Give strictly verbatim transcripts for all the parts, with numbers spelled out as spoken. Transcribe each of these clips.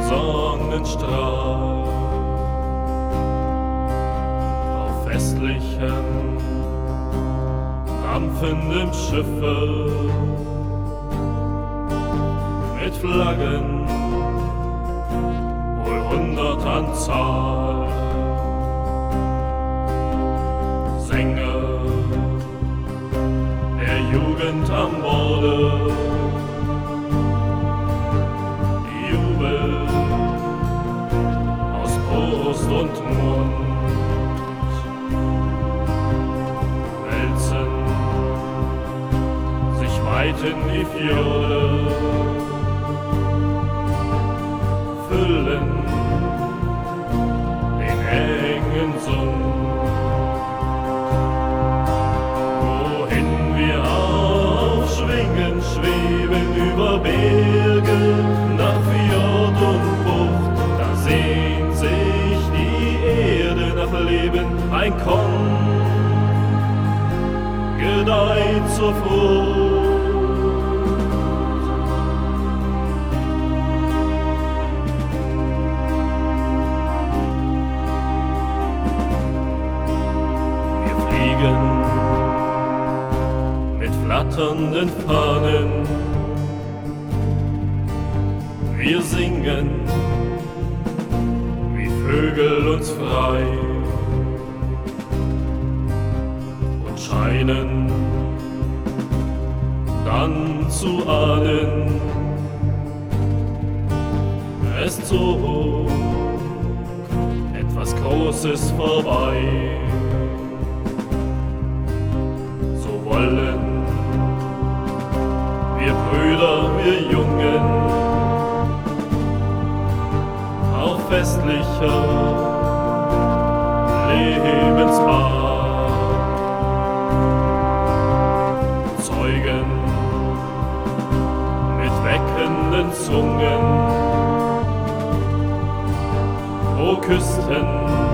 Sonnenstrahl auf festlichem, dampfendem Schiffe mit Flaggen, wohl hundert an Zahl. Sänger der Jugend am Borde, Jubel aus Brust und Mund, wälzen sich weit in die Fjorde, füllen den engen Sund. Wohin wir aufschwingen, schweben über Berge, nach Fjord und Bucht, da sehnt sich die Erde nach Leben, ein Korn gedeiht zur Frucht. Mit flatternden Fahnen, wir singen, wie Vögel uns frei, und scheinen dann zu ahnen, es zog etwas Großes vorbei. Wollen wir Brüder, wir Jungen, auf festlicher Lebensbahn Zeugen mit weckenden Zungen, wo Küsten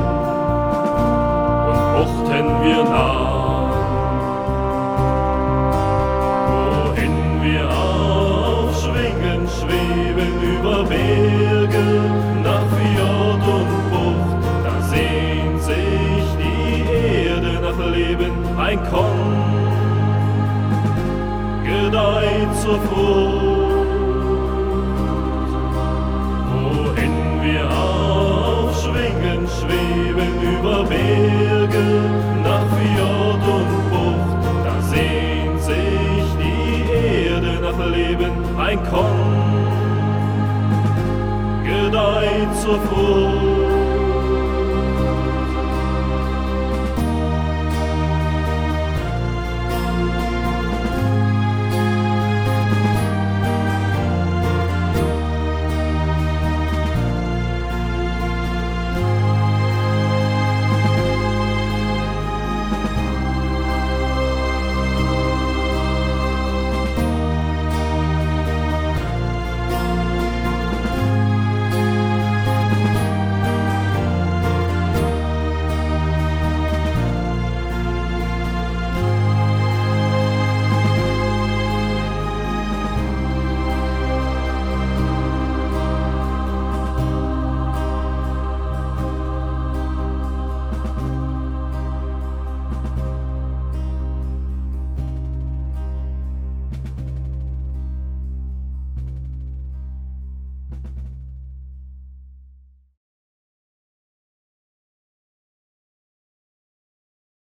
und Buchten wir nah. Schweben über Berge, nach Fjord und Bucht, da sehnt sich die Erde nach Leben, ein Korn gedeiht zur Frucht. Wohin wir aufschwingen, schweben über Berge, nach Fjord und Bucht, da sehnt sich die Erde nach Leben, ein Korn gedeiht zur Frucht.